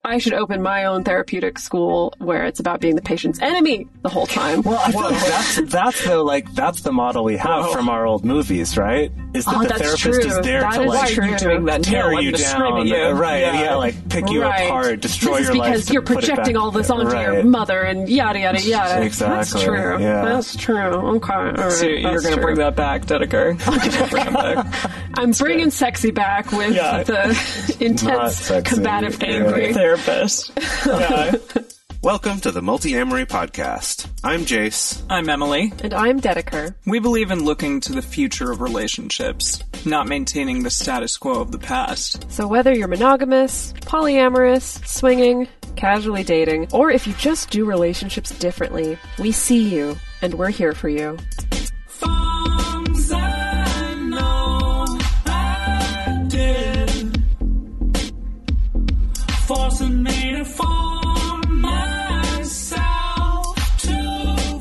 I should open my own therapeutic school where it's about being the patient's enemy the whole time. Well, I feel like that's the model we have from our old movies, right? Is that the therapist is there to like doing that tear you down, right? Yeah, like pick you apart, destroy your life. Because you're projecting all this onto your mother and yada yada yada. Exactly. That's true. Yeah. That's true. Okay. All right. So you're going to bring that back, Dedeker. I'm bringing sexy back with the intense, combative, angry therapist. Yeah. Welcome to the Multi-Amory Podcast. I'm Jace. I'm Emily. And I'm Dedeker. We believe in looking to the future of relationships, not maintaining the status quo of the past. So whether you're monogamous, polyamorous, swinging, casually dating, or if you just do relationships differently, we see you, and we're here for you. Forcing me to form myself to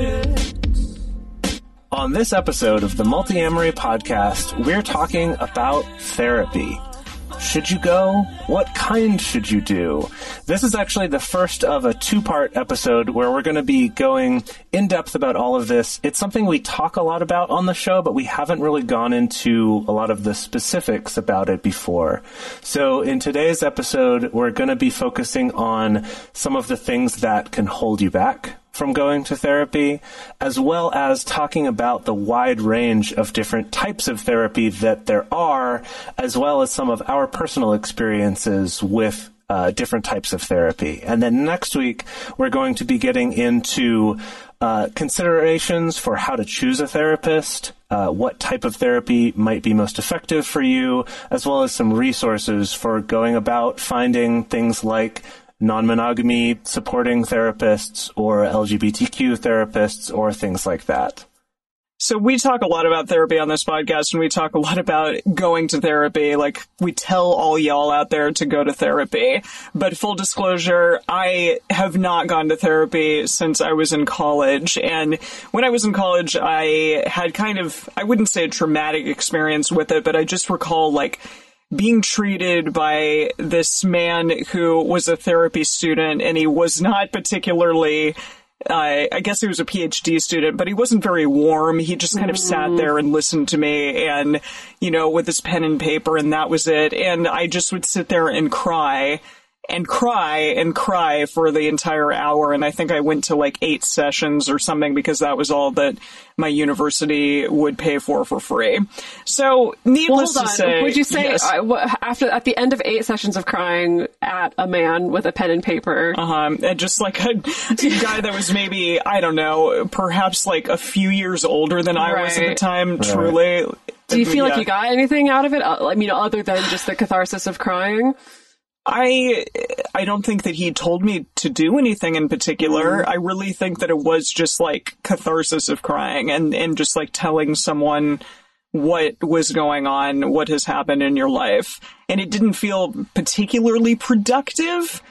fit. On this episode of the Multi-Amory Podcast, we're talking about therapy. Should you go? What kind should you do? This is actually the first of a two-part episode where we're going to be going in depth about all of this. It's something we talk a lot about on the show, but we haven't really gone into a lot of the specifics about it before. So in today's episode, we're going to be focusing on some of the things that can hold you back from going to therapy, as well as talking about the wide range of different types of therapy that there are, as well as some of our personal experiences with different types of therapy. And then next week, we're going to be getting into considerations for how to choose a therapist, what type of therapy might be most effective for you, as well as some resources for going about finding things like non-monogamy supporting therapists or LGBTQ therapists or things like that. So we talk a lot about therapy on this podcast, and we talk a lot about going to therapy. Like, we tell all y'all out there to go to therapy. But full disclosure, I have not gone to therapy since I was in college. And when I was in college, I had kind of, I wouldn't say a traumatic experience with it, but I just recall, like, being treated by this man who was a therapy student, and he was not particularly, I guess he was a PhD student, but he wasn't very warm. He just kind of sat there and listened to me and, you know, with his pen and paper, and that was it. And I just would sit there and cry and cry and cry for the entire hour. And I think I went to like 8 sessions or something because that was all that my university would pay for free. So needless to say, would you say yes. at the end of 8 sessions of crying at a man with a pen and paper, and just like a guy that was maybe, I don't know, perhaps like a few years older than I was at the time, truly. Do you feel like you got anything out of it? I mean, other than just the catharsis of crying? I don't think that he told me to do anything in particular. I really think that it was just like catharsis of crying and just like telling someone what was going on, what has happened in your life. And it didn't feel particularly productive.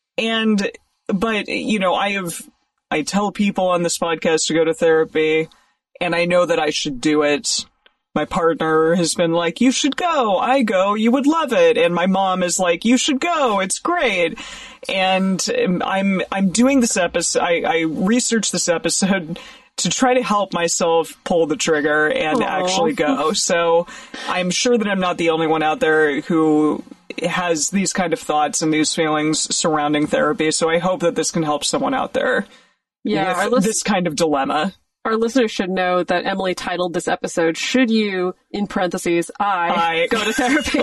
But, you know, I tell people on this podcast to go to therapy, and I know that I should do it. My partner has been like, you should go. I go. You would love it. And my mom is like, you should go. It's great. And I'm doing this episode. I researched this episode to try to help myself pull the trigger and actually go. So I'm sure that I'm not the only one out there who has these kind of thoughts and these feelings surrounding therapy. So I hope that this can help someone out there with this kind of dilemma. Our listeners should know that Emily titled this episode, "Should You, in parentheses, I go to therapy?"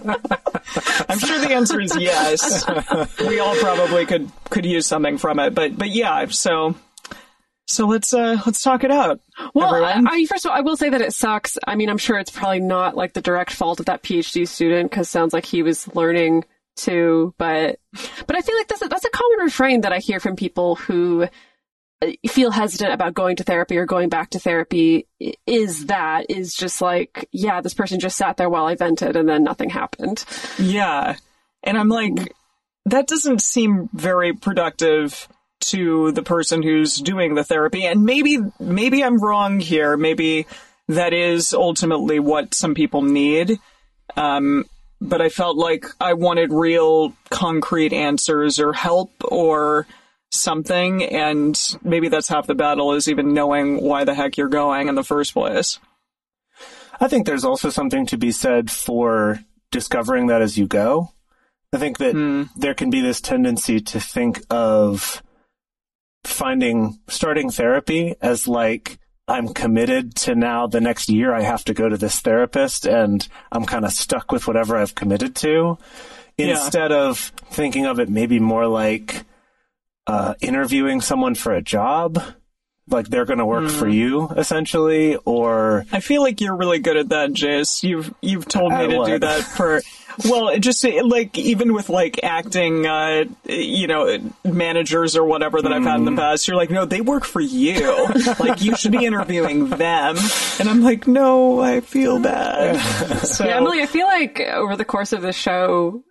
I'm sure the answer is yes. We all probably could use something from it, but yeah, so let's talk it out. Well, first of all, I will say that it sucks. I mean, I'm sure it's probably not like the direct fault of that PhD student, because it sounds like he was learning too, but I feel like that's a common refrain that I hear from people who feel hesitant about going to therapy or going back to therapy is just like, yeah, this person just sat there while I vented and then nothing happened. Yeah. And I'm like, that doesn't seem very productive to the person who's doing the therapy. And maybe I'm wrong here. Maybe that is ultimately what some people need. but I felt like I wanted real concrete answers or help or something, and maybe that's half the battle, is even knowing why the heck you're going in the first place. I think there's also something to be said for discovering that as you go. I think that there can be this tendency to think of starting therapy as like, I'm committed to now the next year I have to go to this therapist and I'm kind of stuck with whatever I've committed to, instead of thinking of it maybe more like interviewing someone for a job. Like they're going to work for you, essentially, or... I feel like you're really good at that, Jace. You've told me to do that for... Well, just like even with like acting, managers or whatever that I've had in the past, you're like, no, they work for you. Like you should be interviewing them. And I'm like, no, I feel bad. So, yeah, Emily, I feel like over the course of the show,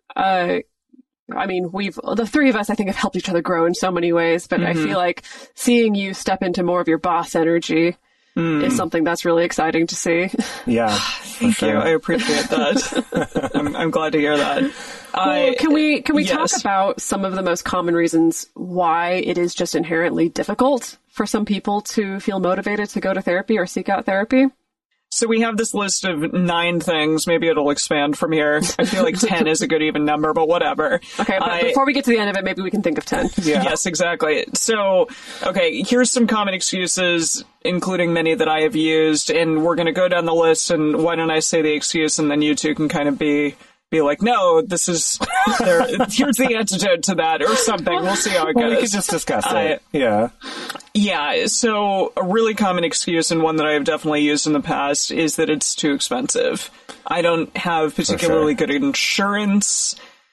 the three of us, I think, have helped each other grow in so many ways, but I feel like seeing you step into more of your boss energy is something that's really exciting to see. Yeah. Thank you. I appreciate that. I'm glad to hear that. Well, can we yes. talk about some of the most common reasons why it is just inherently difficult for some people to feel motivated to go to therapy or seek out therapy? So we have this list of 9 things. Maybe it'll expand from here. I feel like 10 is a good even number, but whatever. Okay, but before we get to the end of it, maybe we can think of 10. Yeah. Yes, exactly. So, okay, here's some common excuses, including many that I have used, and we're going to go down the list, and why don't I say the excuse, and then you two can kind of be like, no, this is, here's the antidote to that, or something. We'll see how it goes. Well, we could just discuss it. Yeah. Yeah, so a really common excuse, and one that I have definitely used in the past, is that it's too expensive. I don't have particularly good insurance,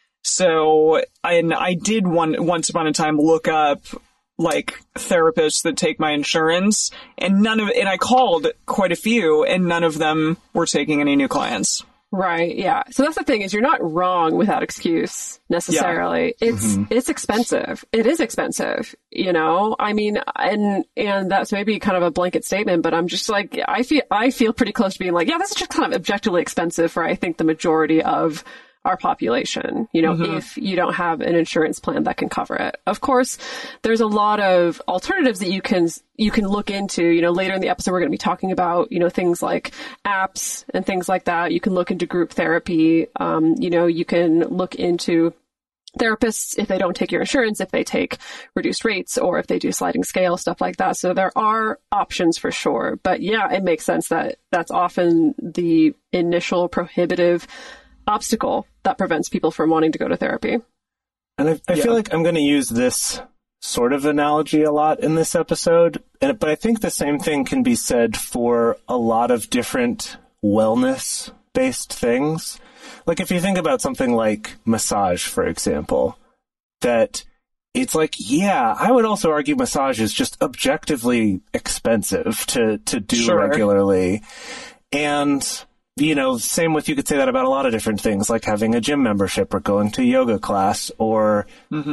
so I did once upon a time look up like therapists that take my insurance, and I called quite a few, and none of them were taking any new clients. Right, yeah. So that's the thing, is you're not wrong with that excuse necessarily. Yeah. It's expensive. It is expensive, I mean, and that's maybe kind of a blanket statement, but I'm just like, I feel pretty close to being like, yeah, this is just kind of objectively expensive for, I think, the majority of our population, if you don't have an insurance plan that can cover it. Of course, there's a lot of alternatives that you can look into. Later in the episode, we're going to be talking about, things like apps and things like that. You can look into group therapy. You can look into therapists if they don't take your insurance, if they take reduced rates, or if they do sliding scale, stuff like that. So there are options for sure. But yeah, it makes sense that that's often the initial prohibitive obstacle that prevents people from wanting to go to therapy. And I feel like I'm going to use this sort of analogy a lot in this episode, but I think the same thing can be said for a lot of different wellness-based things. Like if you think about something like massage, for example, that it's like, yeah, I would also argue massage is just objectively expensive to do regularly. And same with, you could say that about a lot of different things, like having a gym membership or going to yoga class or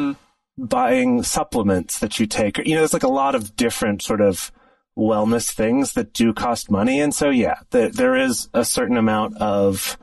buying supplements that you take. There's like a lot of different sort of wellness things that do cost money. And so, yeah, there is a certain amount of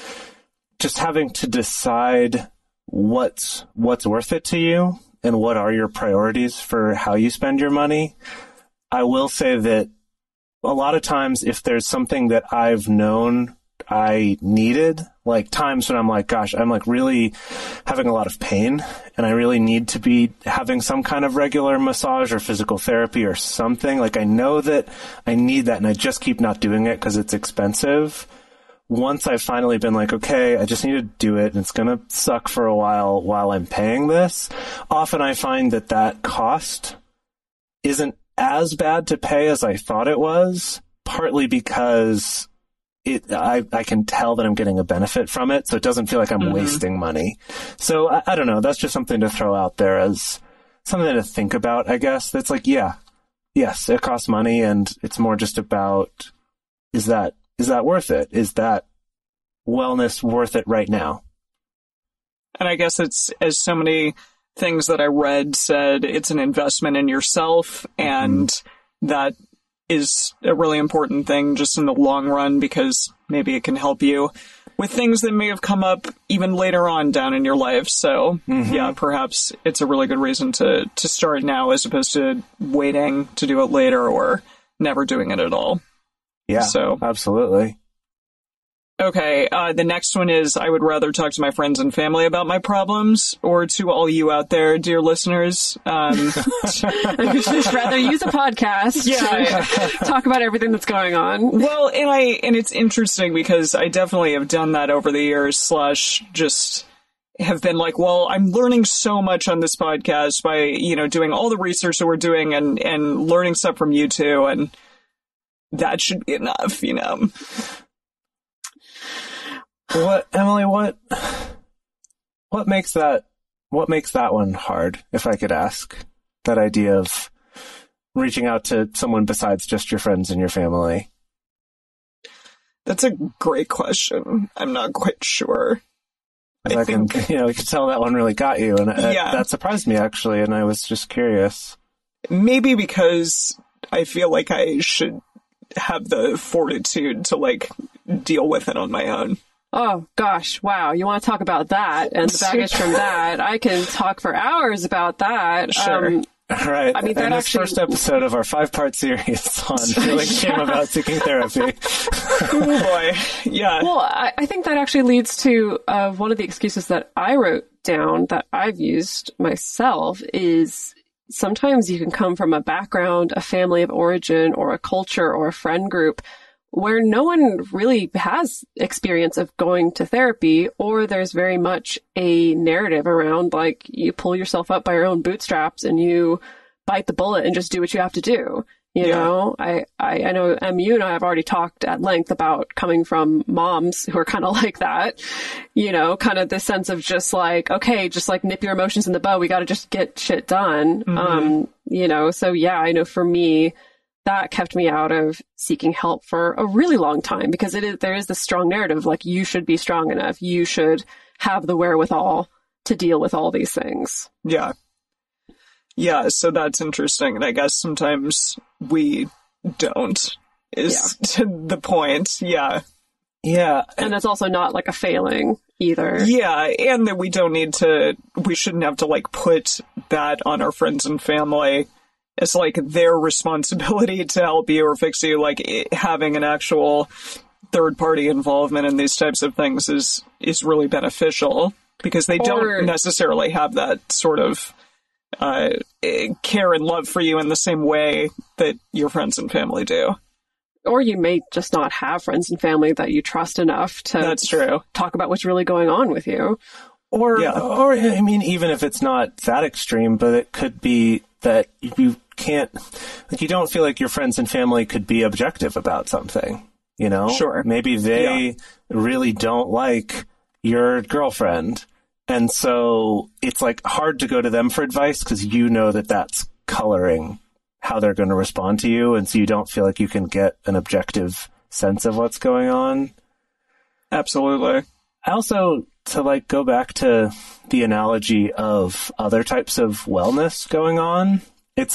just having to decide what's worth it to you and what are your priorities for how you spend your money. I will say that a lot of times, if there's something that I've known I needed, like times when I'm like, gosh, I'm like really having a lot of pain and I really need to be having some kind of regular massage or physical therapy or something. Like I know that I need that and I just keep not doing it because it's expensive. Once I've finally been like, okay, I just need to do it and it's going to suck for a while I'm paying this, often I find that cost isn't as bad to pay as I thought it was, partly because I can tell that I'm getting a benefit from it, so it doesn't feel like I'm wasting money. So I don't know, that's just something to throw out there as something to think about, I guess. That's like, yes, it costs money, and it's more just about, is that worth it? Is that wellness worth it right now? And I guess it's, as so many things that I read said, it's an investment in yourself, and that is a really important thing just in the long run, because maybe it can help you with things that may have come up even later on down in your life. So yeah, perhaps it's a really good reason to start now as opposed to waiting to do it later or never doing it at all. Yeah, So absolutely. okay, the next one is I would rather talk to my friends and family about my problems, or to all you out there, dear listeners. I'd just rather use a podcast to talk about everything that's going on. Well, and it's interesting because I definitely have done that over the years, / just have been like, well, I'm learning so much on this podcast by, doing all the research that we're doing and learning stuff from you two, and that should be enough, What, Emily, what makes that one hard, if I could ask? That idea of reaching out to someone besides just your friends and your family. That's a great question. I'm not quite sure. I think, you could tell that one really got you, and that surprised me, actually, and I was just curious. Maybe because I feel like I should have the fortitude to, deal with it on my own. Oh, gosh. Wow. You want to talk about that and the baggage from that. I can talk for hours about that. Sure. All right. I mean, that and this actually... first episode of our 5-part series on feeling shame about seeking therapy. Oh, boy. Yeah. Well, I think that actually leads to one of the excuses that I wrote down that I've used myself is sometimes you can come from a background, a family of origin, or a culture or a friend group where no one really has experience of going to therapy, or there's very much a narrative around, you pull yourself up by your own bootstraps and you bite the bullet and just do what you have to do. You know, I know you and I have already talked at length about coming from moms who are kind of like that, kind of this sense of just okay, just nip your emotions in the bud. We got to just get shit done. So yeah, I know for me, that kept me out of seeking help for a really long time because there is this strong narrative, you should be strong enough. You should have the wherewithal to deal with all these things. Yeah. Yeah. So that's interesting. And I guess sometimes we don't is the point. Yeah. Yeah. And that's also not a failing either. Yeah. And that we shouldn't have to put that on our friends and family. It's their responsibility to help you or fix you. Having an actual third party involvement in these types of things is really beneficial because they don't necessarily have that sort of care and love for you in the same way that your friends and family do. Or you may just not have friends and family that you trust enough to That's true. talk about what's really going on with you. Or I mean, even if it's not that extreme, but it could be that you can't, you don't feel like your friends and family could be objective about something, Sure. Maybe they really don't like your girlfriend. And so it's hard to go to them for advice because that's coloring how they're going to respond to you. And so you don't feel like you can get an objective sense of what's going on. Absolutely. I also, to go back to the analogy of other types of wellness going on, it's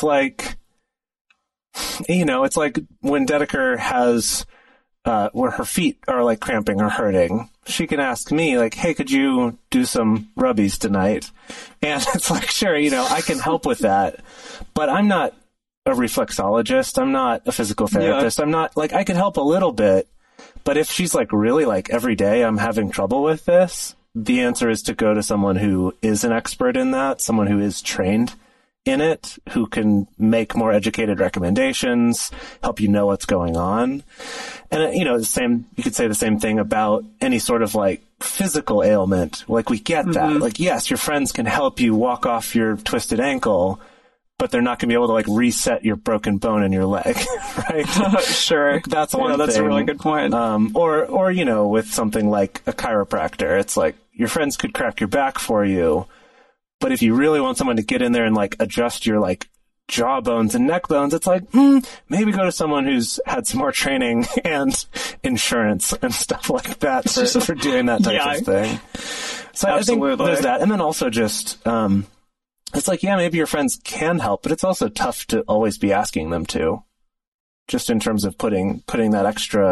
it's when Dedeker has, where her feet are cramping or hurting, she can ask me hey, could you do some rubbies tonight? And it's sure, I can help with that, but I'm not a reflexologist. I'm not a physical therapist. I'm not I can help a little bit, but if she's really every day I'm having trouble with this, the answer is to go to someone who is an expert in that, someone who is trained in it, who can make more educated recommendations, help you know what's going on. And, you could say the same thing about any sort of physical ailment. We get that. Yes, your friends can help you walk off your twisted ankle, but they're not going to be able to reset your broken bone in your leg, right? Sure. That's one thing. That's a really good point. Or, with something like a chiropractor, it's your friends could crack your back for you, but if you really want someone to get in there and adjust your jaw bones and neck bones, it's maybe go to someone who's had some more training and insurance and stuff like that for doing that type of thing. So absolutely. I think there's that. And then also just, it's maybe your friends can help, but it's also tough to always be asking them to, just in terms of putting that extra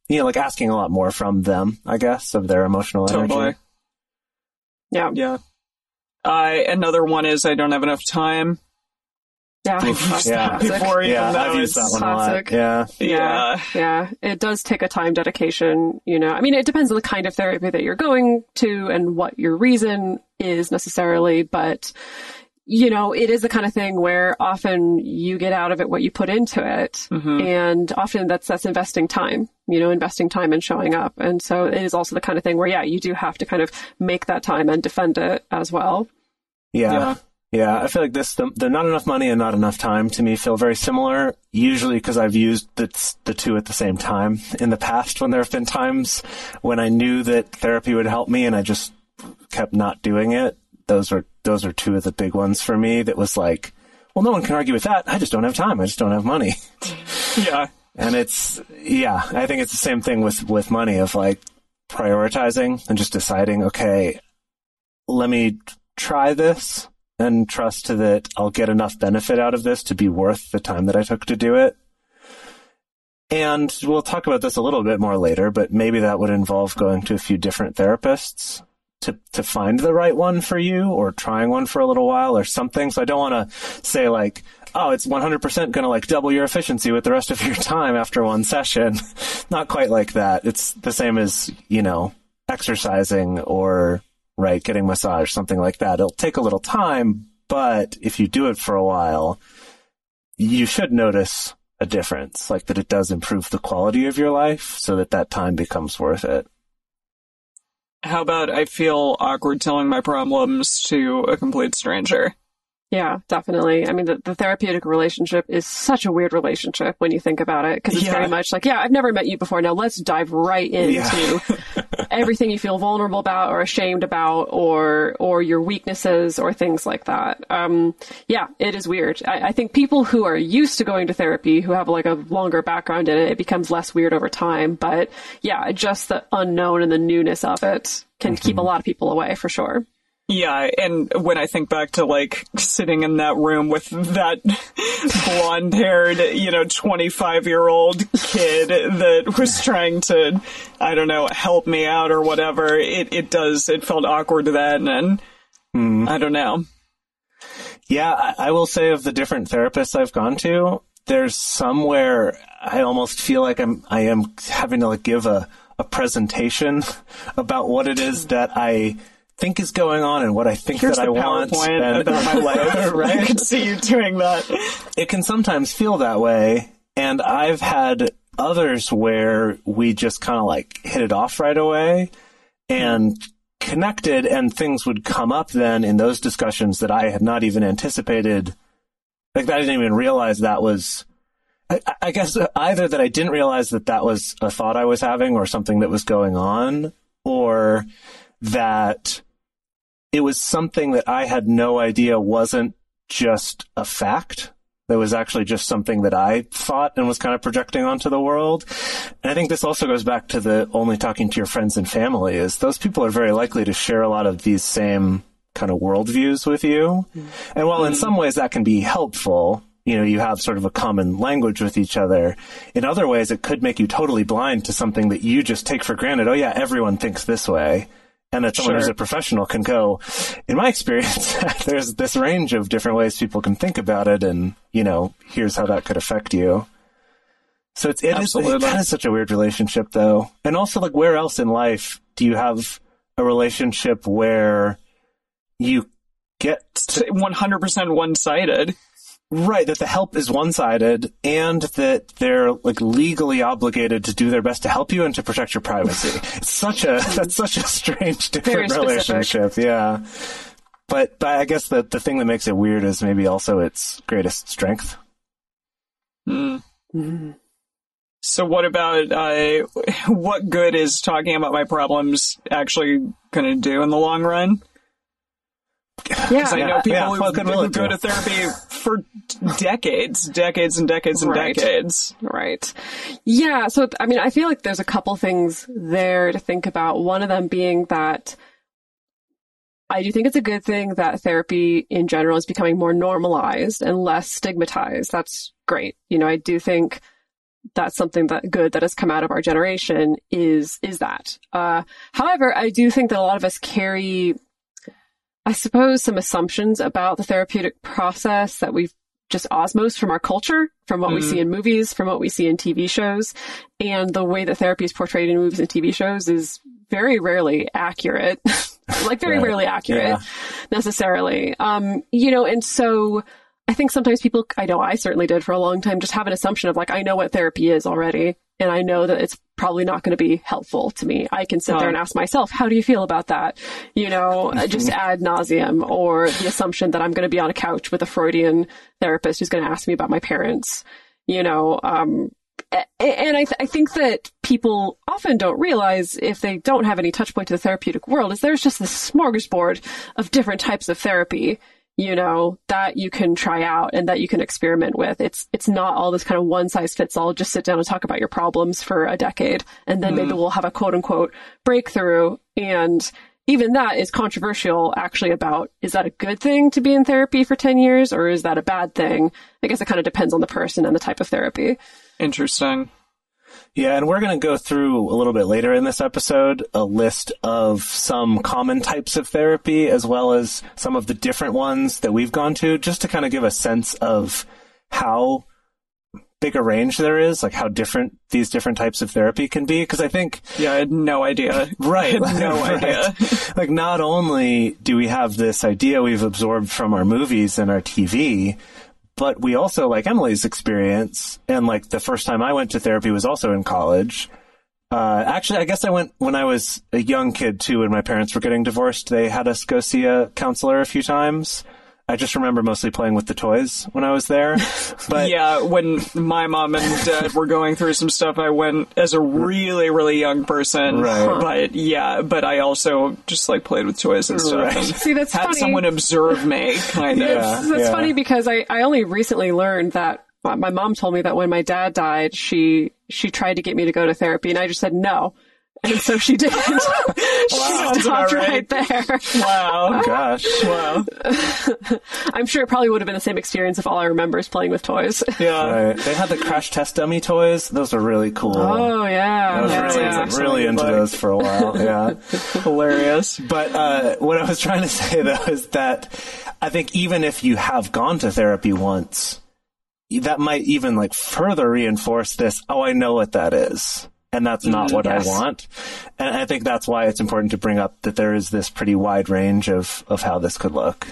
like asking a lot more from them, I guess, of their emotional energy. Totally. Yeah. Yeah. Another one is I don't have enough time. Yeah. Yeah. Before even Yeah, though I've used it's that one classic. a lot. Yeah. Yeah. Yeah. It does take a time dedication, I mean, it depends on the kind of therapy that you're going to and what your reason is necessarily, but it is the kind of thing where often you get out of it what you put into it. Mm-hmm. And often that's investing time, investing time and showing up. And so it is also the kind of thing where, you do have to kind of make that time and defend it as well. Yeah. I feel like the not enough money and not enough time to me feel very similar, usually because I've used the two at the same time in the past when there have been times when I knew that therapy would help me and I just kept not doing it. Those are two of the big ones for me that was like, well, no one can argue with that. I just don't have time. I just don't have money. Yeah. And I think it's the same thing with money of like prioritizing and just deciding, okay, let me try this and trust that I'll get enough benefit out of this to be worth the time that I took to do it. And we'll talk about this a little bit more later, but maybe that would involve going to a few different therapists to find the right one for you, or trying one for a little while or something. So I don't want to say like, oh, it's 100% going to like double your efficiency with the rest of your time after one session. Not quite like that. It's the same as, exercising or getting massage, something like that. It'll take a little time, but if you do it for a while, you should notice a difference, like that it does improve the quality of your life so that time becomes worth it. How about I feel awkward telling my problems to a complete stranger? Yeah, definitely. I mean, the therapeutic relationship is such a weird relationship when you think about it, because it's very much like, I've never met you before. Now let's dive right into everything you feel vulnerable about or ashamed about, or your weaknesses or things like that. It is weird. I think people who are used to going to therapy, who have like a longer background in it, it becomes less weird over time. But just the unknown and the newness of it can keep a lot of people away for sure. Yeah, and when I think back to, like, sitting in that room with that blonde-haired, 25-year-old kid that was trying to, I don't know, help me out or whatever, it felt awkward then, and I don't know. Yeah, I will say of the different therapists I've gone to, there's some where I almost feel like I am having to, like, give a presentation about what it is that I think is going on and what I think Here's that I the want. PowerPoint about my life. Right? I can see you doing that. It can sometimes feel that way. And I've had others where we just kind of like hit it off right away and connected, and things would come up then in those discussions that I had not even anticipated. Like, I didn't even realize that was, I guess either that I didn't realize that was a thought I was having or something that was going on, or that it was something that I had no idea wasn't just a fact. That was actually just something that I thought and was kind of projecting onto the world. And I think this also goes back to the only talking to your friends and family, is those people are very likely to share a lot of these same kind of worldviews with you. And while in some ways that can be helpful, you have sort of a common language with each other, in other ways it could make you totally blind to something that you just take for granted. Oh yeah, everyone thinks this way. And that someone who's a professional can go, in my experience, there's this range of different ways people can think about it, and, here's how that could affect you. So it is such a weird relationship, though. And also, like, where else in life do you have a relationship where you get 100% one-sided? Right, that the help is one-sided, and that they're like legally obligated to do their best to help you and to protect your privacy. That's such a strange, different relationship. Yeah, but I guess the thing that makes it weird is maybe also its greatest strength. So what about what good is talking about my problems actually going to do in the long run? Because I know people who go to therapy for decades and decades. Right. Yeah. So, I mean, I feel like there's a couple things there to think about. One of them being that I do think it's a good thing that therapy in general is becoming more normalized and less stigmatized. That's great. I do think that's something that good that has come out of our generation is that. However, I do think that a lot of us carry, I suppose, some assumptions about the therapeutic process that we've just osmosed from our culture, from what we see in movies, from what we see in TV shows. And the way that therapy is portrayed in movies and TV shows is very rarely accurate, like very rarely accurate necessarily. And so I think sometimes people, I know I certainly did for a long time, just have an assumption of like, I know what therapy is already, and I know that it's probably not going to be helpful to me. I can sit there and ask myself, how do you feel about that? Just ad nauseum, or the assumption that I'm going to be on a couch with a Freudian therapist who's going to ask me about my parents, and I think that people often don't realize, if they don't have any touch point to the therapeutic world, is there's just this smorgasbord of different types of therapy, that you can try out and that you can experiment with. It's not all this kind of one size fits all, just sit down and talk about your problems for a decade, and then maybe we'll have a quote unquote breakthrough. And even that is controversial, actually, about, is that a good thing to be in therapy for 10 years, or is that a bad thing? I guess it kind of depends on the person and the type of therapy. Interesting. Yeah, and we're going to go through a little bit later in this episode a list of some common types of therapy, as well as some of the different ones that we've gone to, just to kind of give a sense of how big a range there is, like how different these different types of therapy can be. Because I think... Yeah, I had no idea. Right. I had no idea. Like, not only do we have this idea we've absorbed from our movies and our TV, but we also, like Emily's experience, and like the first time I went to therapy was also in college. Actually, I guess I went when I was a young kid too, when my parents were getting divorced. They had us go see a counselor a few times. I just remember mostly playing with the toys when I was there. But yeah, when my mom and dad were going through some stuff, I went as a really, really young person. Right. But I also just like played with toys and stuff. Right. And See, that's had funny. someone observe me, kind of. That's funny, because I only recently learned that my mom told me that when my dad died, she tried to get me to go to therapy, and I just said no. And so she didn't. She stopped right there. Wow. oh gosh. Wow. I'm sure it probably would have been the same experience if all I remember is playing with toys. Yeah. Right. They had the crash test dummy toys. Those were really cool. Oh, yeah. I was really into those for a while. Yeah. Hilarious. But what I was trying to say, though, is that I think even if you have gone to therapy once, that might even like further reinforce this, oh, I know what that is. And that's not what I want. And I think that's why it's important to bring up that there is this pretty wide range of how this could look.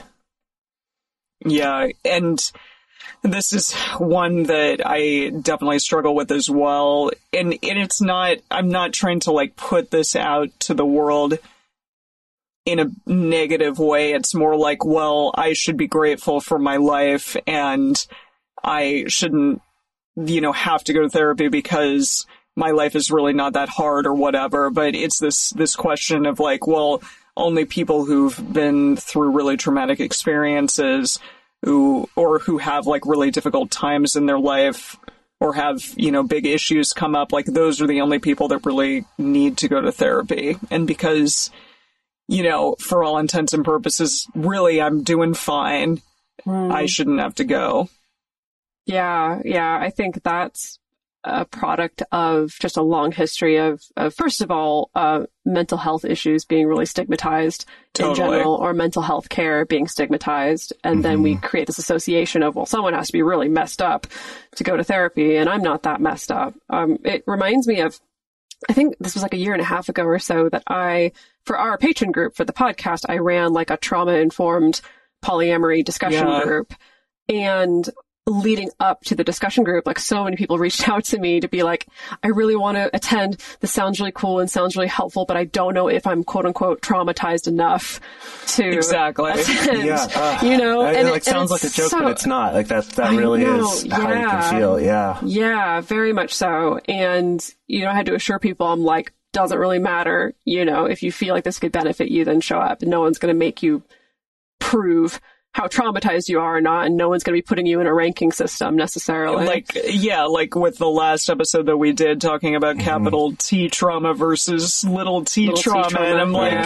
Yeah, and this is one that I definitely struggle with as well. And it's not, I'm not trying to like put this out to the world in a negative way. It's more like, well, I should be grateful for my life, and I shouldn't, have to go to therapy because my life is really not that hard or whatever. But it's this question of like, well, only people who've been through really traumatic experiences who have like really difficult times in their life, or have, big issues come up, like those are the only people that really need to go to therapy. And because, for all intents and purposes, really I'm doing fine, I shouldn't have to go. Yeah. I think that's a product of just a long history of first of all, mental health issues being really stigmatized in general, or mental health care being stigmatized. And then we create this association of, well, someone has to be really messed up to go to therapy, and I'm not that messed up. It reminds me of, I think this was like a year and a half ago or so, that for our patron group for the podcast, I ran like a trauma-informed polyamory discussion group. And leading up to the discussion group, like so many people reached out to me to be like, I really want to attend. This sounds really cool and sounds really helpful, but I don't know if I'm quote unquote traumatized enough to exactly attend. Yeah, and it sounds like a joke, but it's not. Like that really is how you can feel. Yeah. Yeah, very much so. And, I had to assure people, I'm like, doesn't really matter. If you feel like this could benefit you, then show up. No one's going to make you prove how traumatized you are or not, and no one's going to be putting you in a ranking system necessarily. Like with the last episode that we did talking about capital T trauma versus little t trauma, and I'm like,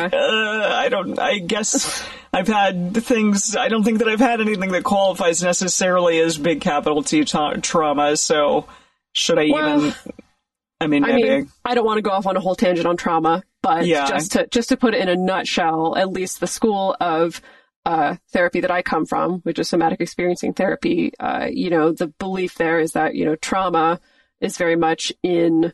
I guess I've had things, I don't think that I've had anything that qualifies necessarily as big capital T trauma, so Should I even? I mean, maybe. I don't want to go off on a whole tangent on trauma, but just to put it in a nutshell, at least the school of therapy that I come from, which is somatic experiencing therapy, the belief there is that, trauma is very much in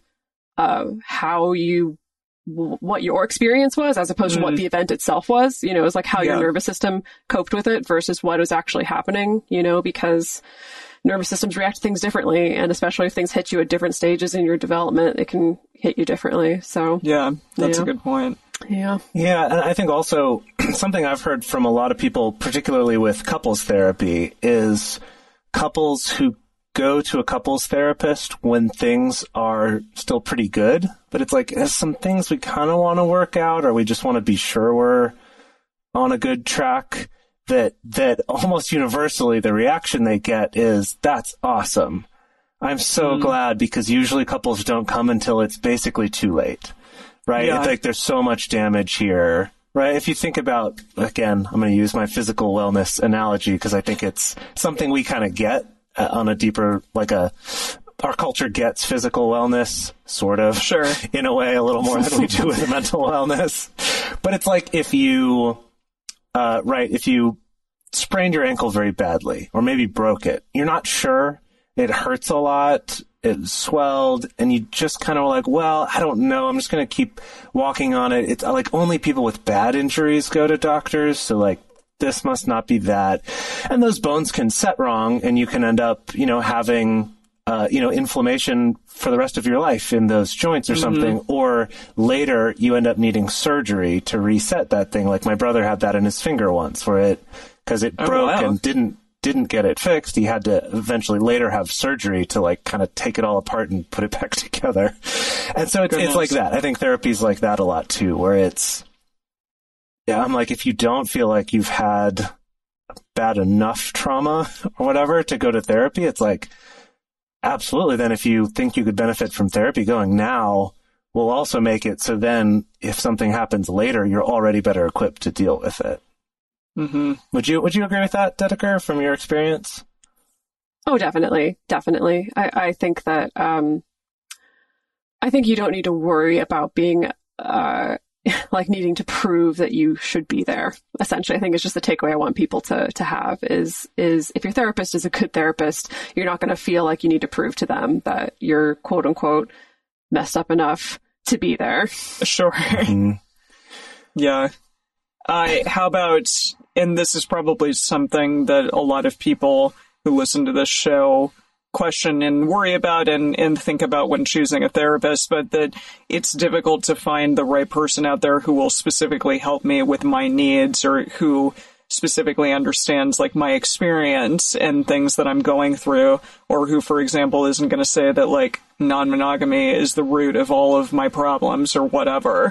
what your experience was, as opposed to what the event itself was. It was like how your nervous system coped with it versus what was actually happening, because nervous systems react to things differently, and especially if things hit you at different stages in your development, it can hit you differently. So yeah, that's a good point. Yeah. Yeah. And I think also something I've heard from a lot of people, particularly with couples therapy, is couples who go to a couples therapist when things are still pretty good, but it's like, there's some things we kind of want to work out, or we just want to be sure we're on a good track, that almost universally the reaction they get is, that's awesome. I'm so glad, because usually couples don't come until it's basically too late, right? Yeah. It's like there's so much damage here, right? If you think about, again, I'm going to use my physical wellness analogy because I think it's something we kind of get on a deeper, our culture gets physical wellness, sort of. Sure. In a way, a little more than we do with mental wellness. But it's like if you sprained your ankle very badly, or maybe broke it, you're not sure, it hurts a lot, it swelled, and you just kind of like, well, I don't know, I'm just going to keep walking on it. It's like only people with bad injuries go to doctors, so like, this must not be that. And those bones can set wrong, and you can end up, having, inflammation for the rest of your life in those joints or something. Or later you end up needing surgery to reset that thing. Like my brother had that in his finger once, where because it broke and didn't get it fixed. He had to eventually later have surgery to like kind of take it all apart and put it back together. And so it's like that. I think therapy's like that a lot too, where I'm like, if you don't feel like you've had bad enough trauma or whatever to go to therapy, it's like, absolutely. Then if you think you could benefit from therapy, going now will also make it so then if something happens later, you're already better equipped to deal with it. Mm-hmm. Would you agree with that, Dedeker, from your experience? Oh, definitely. Definitely. I think that, I think you don't need to worry about being, needing to prove that you should be there. Essentially, I think it's just the takeaway I want people to have is if your therapist is a good therapist, you're not going to feel like you need to prove to them that you're quote unquote messed up enough to be there. Sure. Mm-hmm. Yeah. How about, and this is probably something that a lot of people who listen to this show question and worry about and think about when choosing a therapist, but that it's difficult to find the right person out there who will specifically help me with my needs, or who specifically understands like my experience and things that I'm going through, or who, for example, isn't going to say that like non-monogamy is the root of all of my problems or whatever.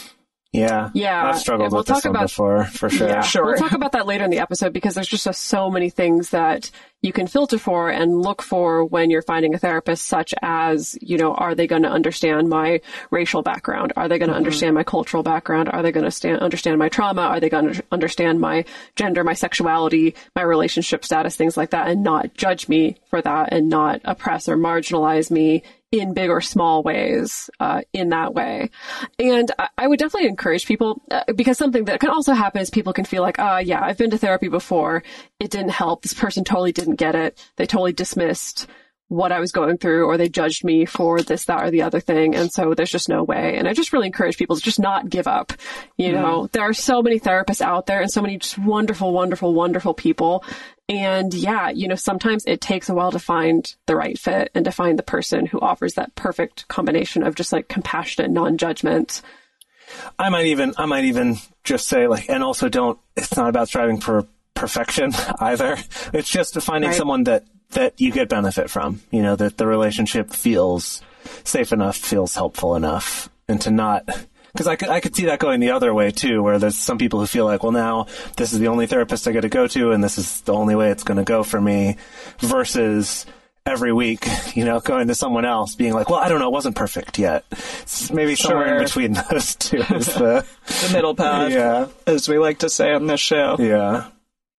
Yeah. I've struggled with this one before, for sure. Yeah, sure. We'll talk about that later in the episode, because there's just so many things that you can filter for and look for when you're finding a therapist, such as, are they going to understand my racial background? Are they going to understand my cultural background? Are they going to understand my trauma? Are they going to understand my gender, my sexuality, my relationship status, things like that, and not judge me for that, and not oppress or marginalize me in big or small ways, in that way. And I would definitely encourage people, because something that can also happen is people can feel like, I've been to therapy before. It didn't help. This person totally didn't get it. They totally dismissed what I was going through, or they judged me for this, that, or the other thing. And so there's just no way. And I just really encourage people to just not give up. There are so many therapists out there, and so many just wonderful, wonderful, wonderful people. And sometimes it takes a while to find the right fit and to find the person who offers that perfect combination of just like compassionate non-judgment. I might even just say and also it's not about striving for perfection either. It's just finding someone that you get benefit from, that the relationship feels safe enough, feels helpful enough, and to not, because I could see that going the other way too, where there's some people who feel like, well, now this is the only therapist I get to go to, and this is the only way it's going to go for me, versus every week, going to someone else being like, well, I don't know, it wasn't perfect yet. It's maybe somewhere in between those two is the middle path, as we like to say on this show. Yeah.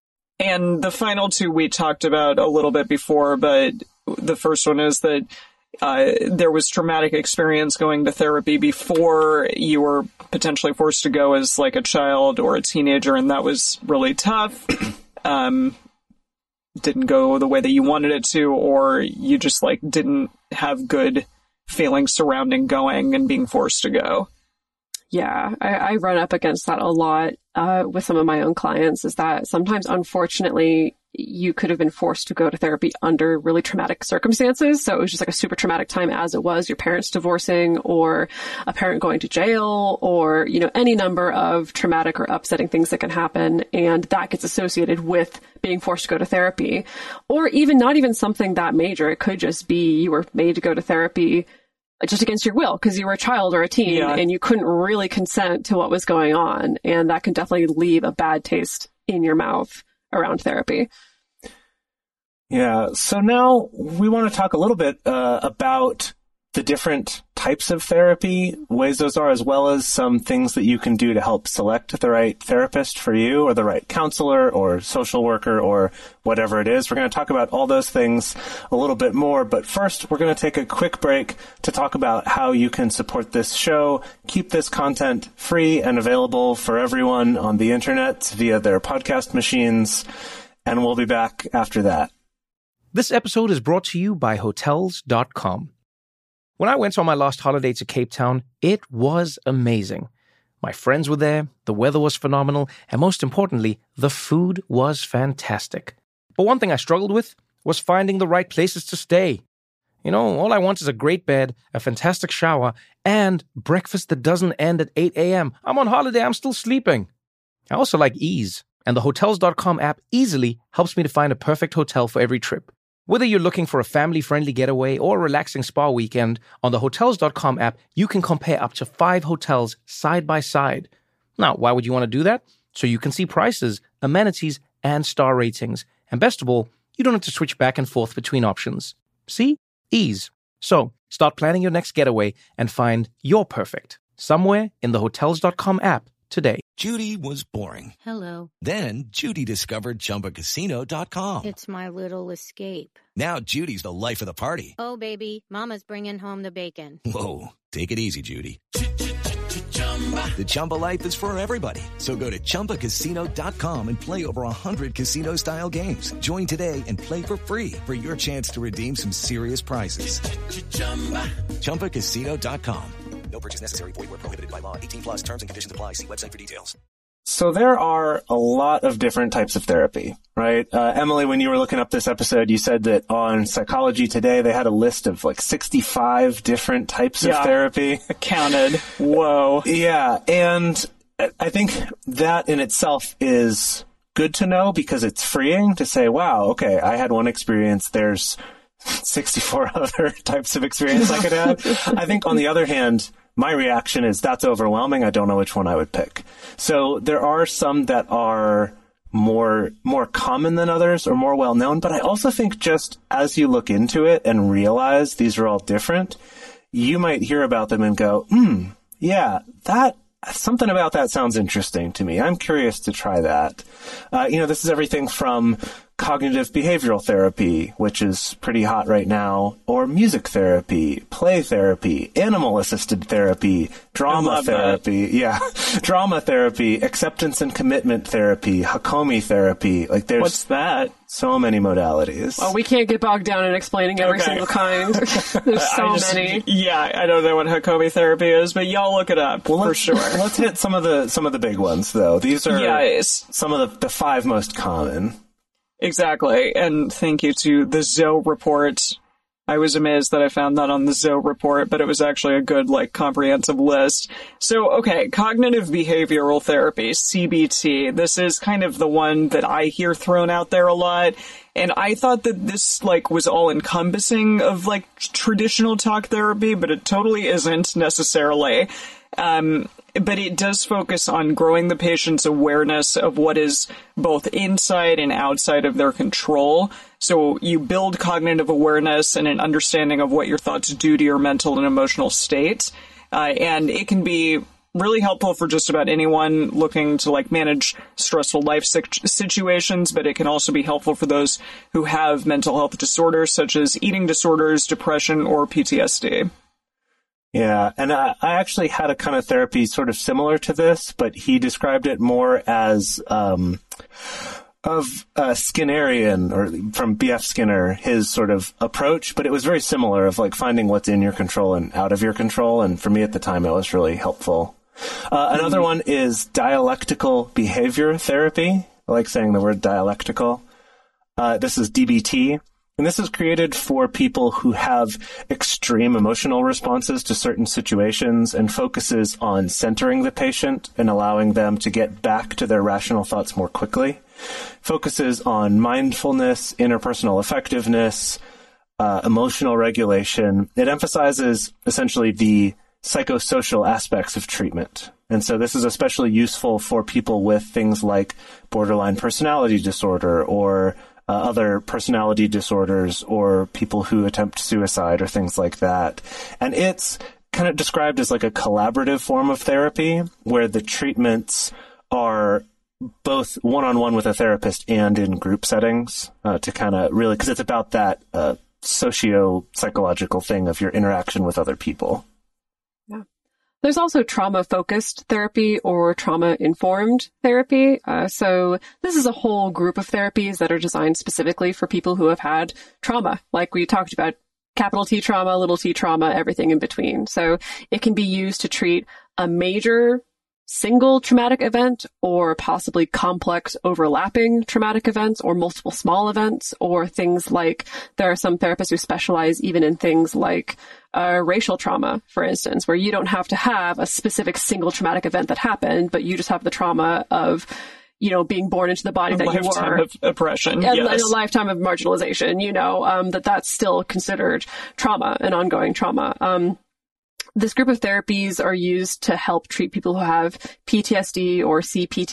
And the final two we talked about a little bit before, but the first one is that there was traumatic experience going to therapy before you were potentially forced to go as like a child or a teenager, and that was really tough. Didn't go the way that you wanted it to, or you just like didn't have good feelings surrounding going and being forced to go. Yeah, I run up against that a lot with some of my own clients, is that sometimes, unfortunately, you could have been forced to go to therapy under really traumatic circumstances. So it was just like a super traumatic time, as it was your parents divorcing or a parent going to jail, or, you know, any number of traumatic or upsetting things that can happen. And that gets associated with being forced to go to therapy, or even not even something that major. It could just be you were made to go to therapy just against your will because you were a child or a teen and you couldn't really consent to what was going on. And that can definitely leave a bad taste in your mouth around therapy. Yeah. So now we want to talk a little bit about the different types of therapy, ways those are, as well as some things that you can do to help select the right therapist for you, or the right counselor or social worker or whatever it is. We're going to talk about all those things a little bit more. But first, we're going to take a quick break to talk about how you can support this show, keep this content free and available for everyone on the internet via their podcast machines. And we'll be back after that. This episode is brought to you by Hotels.com. When I went on my last holiday to Cape Town, it was amazing. My friends were there, the weather was phenomenal, and most importantly, the food was fantastic. But one thing I struggled with was finding the right places to stay. You know, all I want is a great bed, a fantastic shower, and breakfast that doesn't end at 8 a.m. I'm on holiday, I'm still sleeping. I also like ease, and the Hotels.com app easily helps me to find a perfect hotel for every trip. Whether you're looking for a family-friendly getaway or a relaxing spa weekend, on the Hotels.com app, you can compare up to 5 hotels side by side. Now, why would you want to do that? So you can see prices, amenities, and star ratings. And best of all, you don't have to switch back and forth between options. See? Ease. So, start planning your next getaway and find your perfect somewhere in the Hotels.com app today. Judy was boring. Hello. Then Judy discovered ChumbaCasino.com. It's my little escape. Now Judy's the life of the party. Oh, baby, mama's bringing home the bacon. Whoa, take it easy, Judy. The Chumba life is for everybody. So go to ChumbaCasino.com and play over 100 casino-style games. Join today and play for free for your chance to redeem some serious prizes. ChumbaCasino.com. No purchase necessary. Void where prohibited by law. 18 plus terms and conditions apply. See website for details. So there are a lot of different types of therapy, right? Emily, when you were looking up this episode, you said that on Psychology Today, they had a list of like 65 different types of therapy. I counted. Whoa. Yeah. And I think that in itself is good to know because it's freeing to say, wow, okay, I had one experience. There's 64 other types of experience I could have. I think on the other hand, my reaction is that's overwhelming. I don't know which one I would pick. So there are some that are more common than others or more well known. But I also think just as you look into it and realize these are all different, you might hear about them and go, yeah, that something about that sounds interesting to me. I'm curious to try that. This is everything from cognitive behavioral therapy, which is pretty hot right now, or music therapy, play therapy, animal-assisted therapy, drama therapy, drama therapy, acceptance and commitment therapy, Hakomi therapy. Like, there's what's that? So many modalities. Oh, we can't get bogged down in explaining every single kind. There's so many. Yeah, I don't know what Hakomi therapy is, but y'all look it up for sure. Let's hit some of the big ones, though. These are some of the 5 most common. Exactly, and thank you to the Zoe report. I was amazed that I found that on the Zoe report, but it was actually a good, comprehensive list. So, okay, cognitive behavioral therapy, CBT. This is kind of the one that I hear thrown out there a lot. And I thought that this, was all encompassing of, traditional talk therapy, but it totally isn't necessarily. But it does focus on growing the patient's awareness of what is both inside and outside of their control. So you build cognitive awareness and an understanding of what your thoughts do to your mental and emotional state. And it can be really helpful for just about anyone looking to like manage stressful life situations, but it can also be helpful for those who have mental health disorders such as eating disorders, depression, or PTSD. Yeah, and I actually had a kind of therapy sort of similar to this, but he described it more as Skinnerian, or from B.F. Skinner, his sort of approach, but it was very similar of like finding what's in your control and out of your control, and for me at the time it was really helpful. Another one is dialectical behavior therapy. I like saying the word dialectical. This is DBT. And this is created for people who have extreme emotional responses to certain situations and focuses on centering the patient and allowing them to get back to their rational thoughts more quickly. Focuses on mindfulness, interpersonal effectiveness, emotional regulation. It emphasizes essentially the psychosocial aspects of treatment. And so this is especially useful for people with things like borderline personality disorder or other personality disorders, or people who attempt suicide or things like that. And it's kind of described as like a collaborative form of therapy where the treatments are both one-on-one with a therapist and in group settings to kind of really, because it's about that socio-psychological thing of your interaction with other people. Yeah. There's also trauma-focused therapy or trauma-informed therapy. So this is a whole group of therapies that are designed specifically for people who have had trauma, like we talked about, capital T trauma, little t trauma, everything in between. So it can be used to treat a major single traumatic event or possibly complex overlapping traumatic events or multiple small events, or things like there are some therapists who specialize even in things like racial trauma, for instance, where you don't have to have a specific single traumatic event that happened, but you just have the trauma of, you know, being born into the body that you were. A lifetime of oppression. And yes. a lifetime of marginalization, you know, that's still considered trauma, an ongoing trauma. This group of therapies are used to help treat people who have PTSD or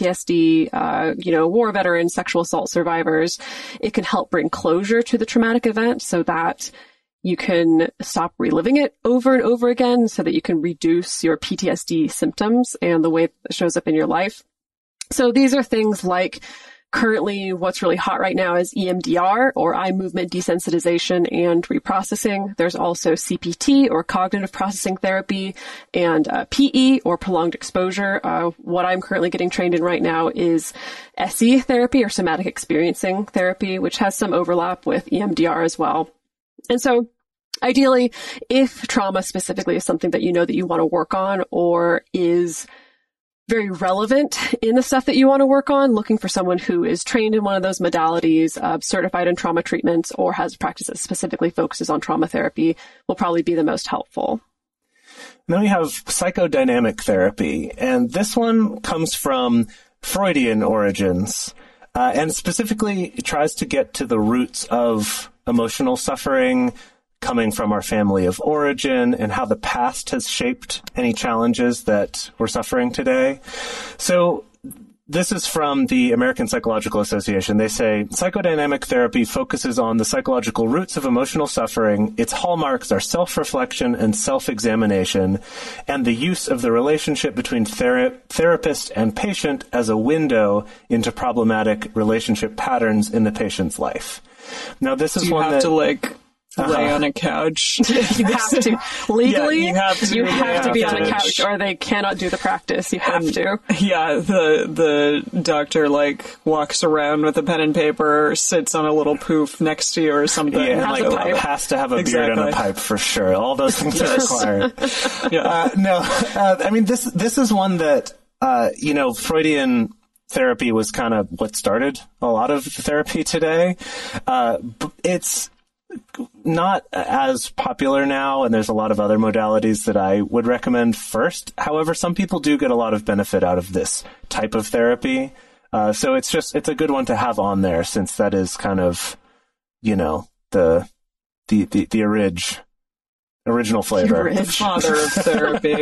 CPTSD, war veterans, sexual assault survivors. It can help bring closure to the traumatic event so that you can stop reliving it over and over again, so that you can reduce your PTSD symptoms and the way it shows up in your life. So these are things like, currently, what's really hot right now is EMDR, or eye movement desensitization and reprocessing. There's also CPT, or cognitive processing therapy, and PE, or prolonged exposure. What I'm currently getting trained in right now is SE therapy, or somatic experiencing therapy, which has some overlap with EMDR as well. And so ideally, if trauma specifically is something that you know that you want to work on, or is very relevant in the stuff that you want to work on, looking for someone who is trained in one of those modalities, certified in trauma treatments, or has a practice that specifically focuses on trauma therapy will probably be the most helpful. Then we have psychodynamic therapy, and this one comes from Freudian origins, and specifically it tries to get to the roots of emotional suffering coming from our family of origin and how the past has shaped any challenges that we're suffering today. So this is from the American Psychological Association. They say psychodynamic therapy focuses on the psychological roots of emotional suffering. Its hallmarks are self-reflection and self-examination, and the use of the relationship between therapist and patient as a window into problematic relationship patterns in the patient's life. Now, this is one that... Do you have to, lay on a couch? You have to. Legally, yeah, you have to be on a couch, or they cannot do the practice. You have to. Yeah, the doctor, walks around with a pen and paper, sits on a little poof next to you or something. Yeah, has a pipe. Has to have a beard and a pipe for sure. All those things are required. This is one that, Freudian therapy was kind of what started a lot of therapy today. It's not as popular now, and there's a lot of other modalities that I would recommend first. However, some people do get a lot of benefit out of this type of therapy. So it's a good one to have on there, since that is kind of, the original flavor. The father of therapy.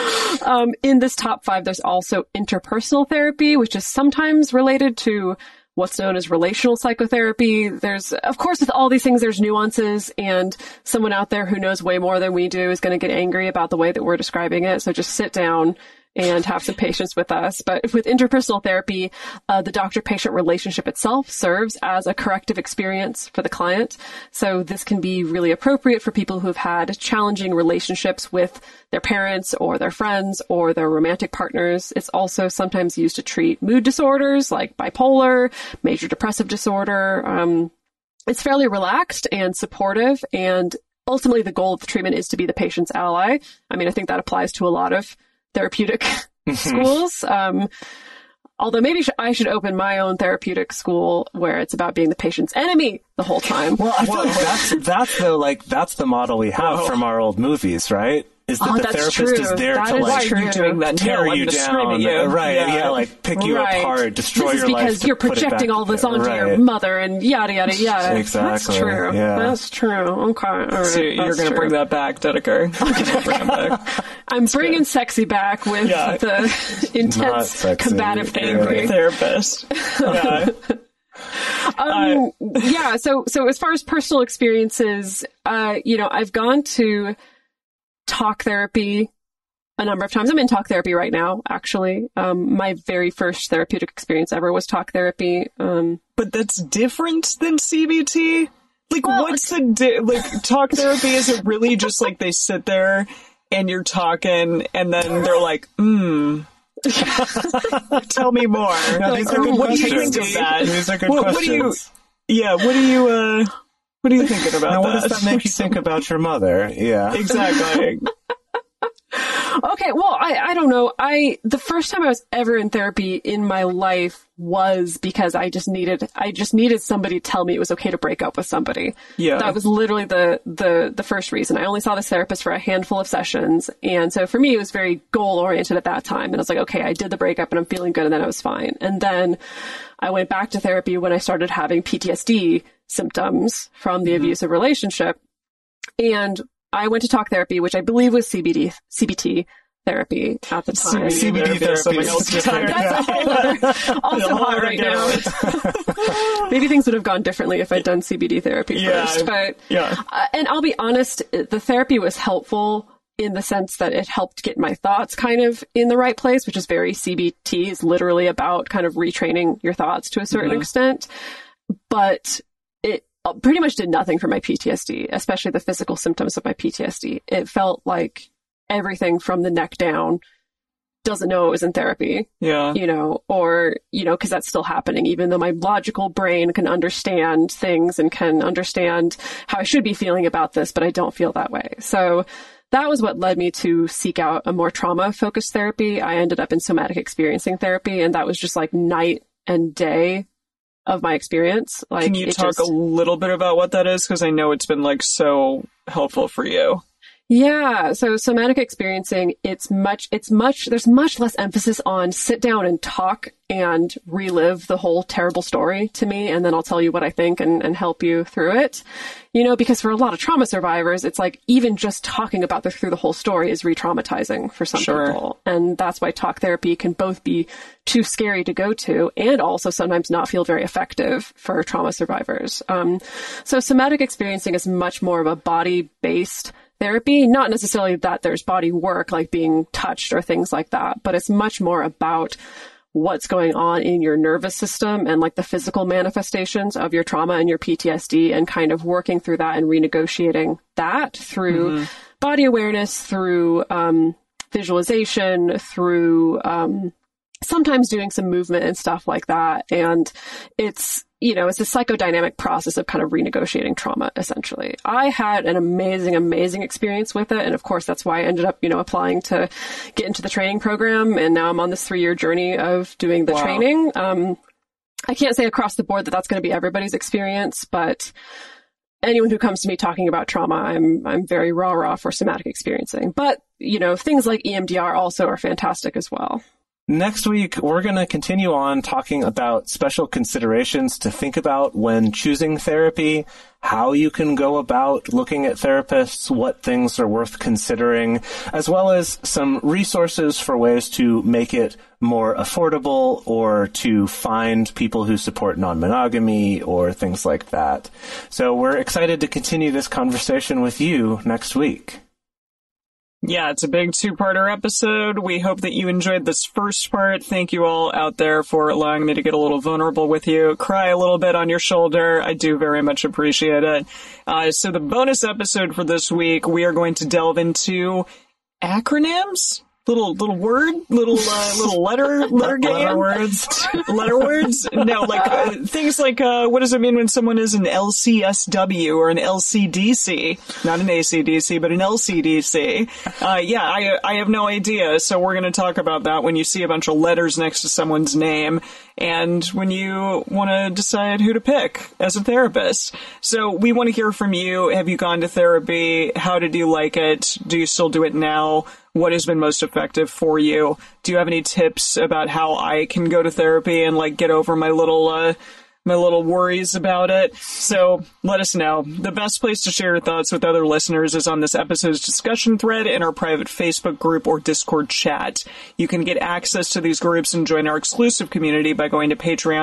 In this top 5, there's also interpersonal therapy, which is sometimes related to what's known as relational psychotherapy. There's, of course, with all these things, there's nuances, and someone out there who knows way more than we do is going to get angry about the way that we're describing it. So just sit down and have some patience with us. But with interpersonal therapy, the doctor-patient relationship itself serves as a corrective experience for the client. So this can be really appropriate for people who have had challenging relationships with their parents or their friends or their romantic partners. It's also sometimes used to treat mood disorders like bipolar, major depressive disorder. It's fairly relaxed and supportive, and ultimately the goal of the treatment is to be the patient's ally. I mean, I think that applies to a lot of therapeutic schools. Although maybe I should open my own therapeutic school where it's about being the patient's enemy the whole time. Well, I feel like that's the model we have from our old movies, right? Is that the therapist is there to like doing that tear you down, right? Yeah, like pick you apart, destroy your life. Because you're projecting all this onto your mother and yada yada yada. Exactly. That's true. Yeah. That's true. Okay. All right. So you're going to bring that back, Dedeker. I'm bringing sexy back with the intense, combative therapy. Therapist. Yeah. So as far as personal experiences, I've gone to talk therapy a number of times. I'm in talk therapy right now, actually. My very first therapeutic experience ever was talk therapy. But that's different than CBT? Like, what's the talk therapy? Is it really just like they sit there and you're talking and then they're like, tell me more. No, Like, what do you think of that? These are good questions. What are you thinking about now, that? what does that make you think about your mother? Yeah. Exactly. Okay, well, I don't know. The first time I was ever in therapy in my life was because I just needed somebody to tell me it was okay to break up with somebody. Yeah. That was literally the first reason. I only saw this therapist for a handful of sessions. And so for me, it was very goal oriented at that time. And I was like, okay, I did the breakup and I'm feeling good. And then I was fine. And then I went back to therapy when I started having PTSD symptoms from the abusive relationship. And I went to talk therapy, which I believe was CBT therapy at the time. CBT therapy is different. That's a whole other, also hot right now. Maybe things would have gone differently if I'd done CBD therapy first. But and I'll be honest, the therapy was helpful in the sense that it helped get my thoughts kind of in the right place, which is very CBT is literally about kind of retraining your thoughts to a certain extent. But it pretty much did nothing for my PTSD, especially the physical symptoms of my PTSD. It felt like everything from the neck down doesn't know it was in therapy. Yeah. Because that's still happening, even though my logical brain can understand things and can understand how I should be feeling about this, but I don't feel that way. So that was what led me to seek out a more trauma-focused therapy. I ended up in somatic experiencing therapy, and that was just like night and day of my experience. Like, can you talk a little bit about what that is? Because I know it's been like so helpful for you. Yeah. So somatic experiencing, there's much less emphasis on sit down and talk and relive the whole terrible story to me. And then I'll tell you what I think and help you through it. Because for a lot of trauma survivors, it's like even just talking about through the whole story is re-traumatizing for some people. And that's why talk therapy can both be too scary to go to and also sometimes not feel very effective for trauma survivors. So somatic experiencing is much more of a body-based therapy, not necessarily that there's body work like being touched or things like that, but it's much more about what's going on in your nervous system and like the physical manifestations of your trauma and your PTSD and kind of working through that and renegotiating that through body awareness, through visualization, through sometimes doing some movement and stuff like that. And it's a psychodynamic process of kind of renegotiating trauma, essentially. I had an amazing, amazing experience with it. And of course, that's why I ended up, applying to get into the training program. And now I'm on this 3-year journey of doing the training. I can't say across the board that that's going to be everybody's experience, but anyone who comes to me talking about trauma, I'm very rah-rah for somatic experiencing. But, things like EMDR also are fantastic as well. Next week, we're going to continue on talking about special considerations to think about when choosing therapy, how you can go about looking at therapists, what things are worth considering, as well as some resources for ways to make it more affordable or to find people who support non-monogamy or things like that. So we're excited to continue this conversation with you next week. Yeah, it's a big two-parter episode. We hope that you enjoyed this first part. Thank you all out there for allowing me to get a little vulnerable with you, cry a little bit on your shoulder. I do very much appreciate it. So the bonus episode for this week, we are going to delve into acronyms. Little letter game. Letter words? Letter words? No, like, things like, what does it mean when someone is an LCSW or an LCDC? Not an ACDC, but an LCDC. I have no idea, so we're gonna talk about that when you see a bunch of letters next to someone's name, and when you want to decide who to pick as a therapist. So we want to hear from you. Have you gone to therapy? How did you like it? Do you still do it now? What has been most effective for you? Do you have any tips about how I can go to therapy and like get over my little worries about it? So let us know. The best place to share your thoughts with other listeners is on this episode's discussion thread in our private Facebook group or Discord chat. You can get access to these groups and join our exclusive community by going to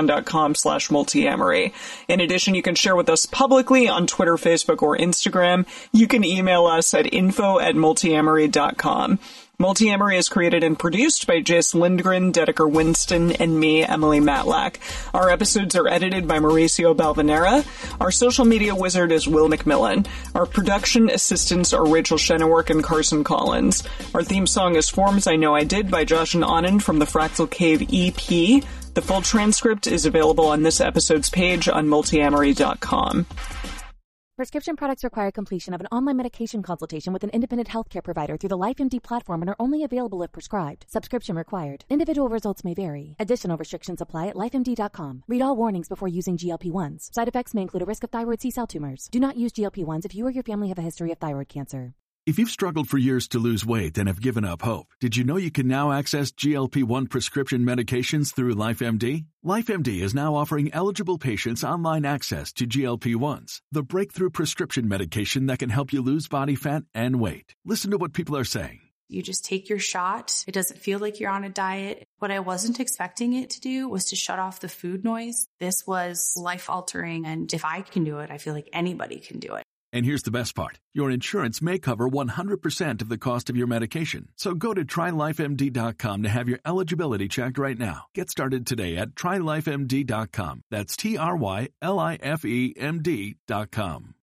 patreon.com/multiamory. In addition, you can share with us publicly on Twitter, Facebook, or Instagram. You can email us at info@multiamory.com. Multiamory is created and produced by Jace Lindgren, Dedeker Winston, and me, Emily Matlack. Our episodes are edited by Mauricio Balvanera. Our social media wizard is Will McMillan. Our production assistants are Rachel Shennework and Carson Collins. Our theme song is Forms I Know I Did by Josh and Anand from the Fractal Cave EP. The full transcript is available on this episode's page on multiamory.com. Prescription products require completion of an online medication consultation with an independent healthcare provider through the LifeMD platform and are only available if prescribed. Subscription required. Individual results may vary. Additional restrictions apply at lifemd.com. Read all warnings before using GLP-1s. Side effects may include a risk of thyroid C-cell tumors. Do not use GLP-1s if you or your family have a history of thyroid cancer. If you've struggled for years to lose weight and have given up hope, did you know you can now access GLP-1 prescription medications through LifeMD? LifeMD is now offering eligible patients online access to GLP-1s, the breakthrough prescription medication that can help you lose body fat and weight. Listen to what people are saying. You just take your shot. It doesn't feel like you're on a diet. What I wasn't expecting it to do was to shut off the food noise. This was life-altering, and if I can do it, I feel like anybody can do it. And here's the best part. Your insurance may cover 100% of the cost of your medication. So go to TryLifeMD.com to have your eligibility checked right now. Get started today at TryLifeMD.com. That's TryLifeMD.com.